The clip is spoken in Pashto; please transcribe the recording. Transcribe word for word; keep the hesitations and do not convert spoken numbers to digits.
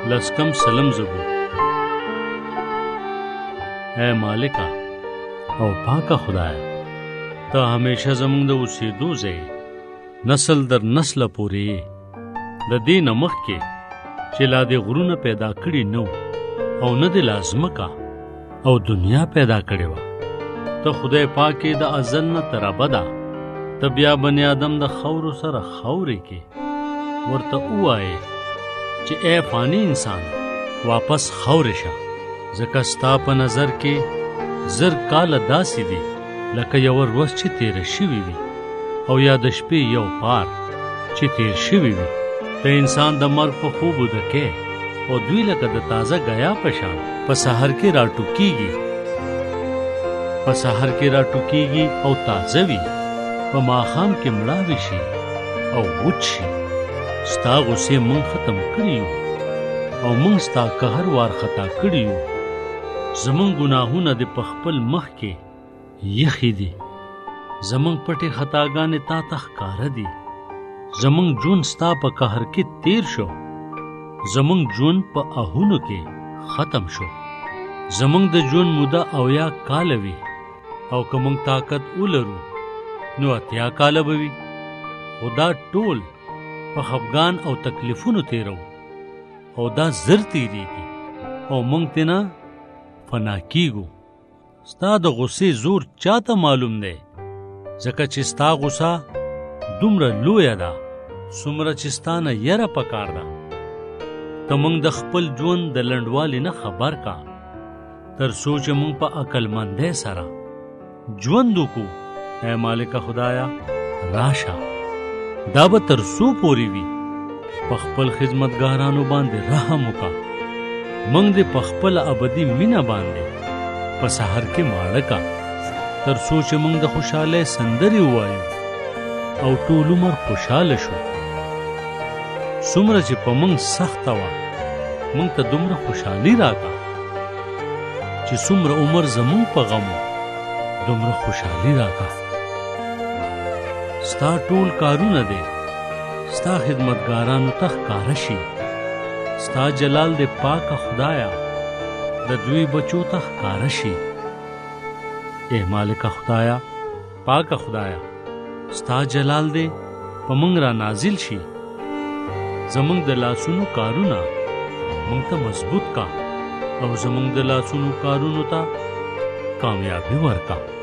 لسکم سلم زبور. اے مالکا او پاکا خدایا، تا همیشه زمونږ د اوسېدو ځای نسل در نسل پورې د دې نه مخکې چې لا دې غرونه پیدا کړي نو او نه دې لازمکا او دنیا پیدا کړې وه، ته خدای پاکې د ازل نه تر ابده ته بیا بني آدم د خاورو سره خاورې کې ورته ووایې چې اے فانی انسان واپس خاورې شه، ځکه ستا په نظر کې زر کاله داسې دي لکه یوه ورځ چې تېره شوې وي او یا د شپې یو پار چې تېر شوي وي. ته انسان د مرګ په خوب وده کې او دوی لکه د تازه ګیا په شان په سحر کې راټوکېږي په سحر کې راټوکېږي او تازه وي، په ماښام کې مړاوي شي او وچ شي. ستا غصې مونږ ختم کړي یو او مونږ ستا قهر وارخطا کړي یو. زمونږ ګناهونه دې په خپل مخ کې یخې دي، زمونږ پټې خطاګانې تا ته ښکاره دي. زمونږ ژوند ستا په قهر کې تیر شو، زمونږ ژوند په اهونو کې ختم شو. زمونږ د ژوند موده اویا کاله وي او که مونږ طاقت ولرو نو اتیا کاله به وي، خو دا ټول په خفګان او تکلیفونو تیرو او دا زر تیریږي او مونږ ترې نه فنا کیږو. ستا د غصې زور چاته معلوم دی، ځکه چې ستا غصه دومره لویه ده څومره چې ستا نه یره پکار ده. ته مونږ د خپل ژوند د لنډوالي نه خبر کا، تر څو چې مونږ په عقلمندۍ سره ژوند وکړو. اے مالک خدایا راشه، دا به تر څو پورې وي؟ په خپل خدمتګارانو باندې رحم وکړه، مونږ دې په خپل ابدي مینه باندې په سحر کې ماړه کا، تر څو چې مونږ د خوشحالۍ سندرې ووایو او ټول عمر خوشحاله شو. څومره چې په مونږ سخته وه مونږ ته دومره خوشحالي راکړه، چې څومره عمر زمونږ په غم و دومره خوشحالي راکړه. ستا ټول کارونه دی ستا خدمتګارانو ته ښکاره شي. ستا جلال دی پاکه خدایا د دوی بچو ته ښکاره شي. اے مالک خدایا پاکه خدایا ستا جلال دی په مونږ را نازل شي. زمونږ د لاسونو کارونه مونږ ته مضبوط کا او زمونږ د لاسونو کارونو ته کامیابی ورکا.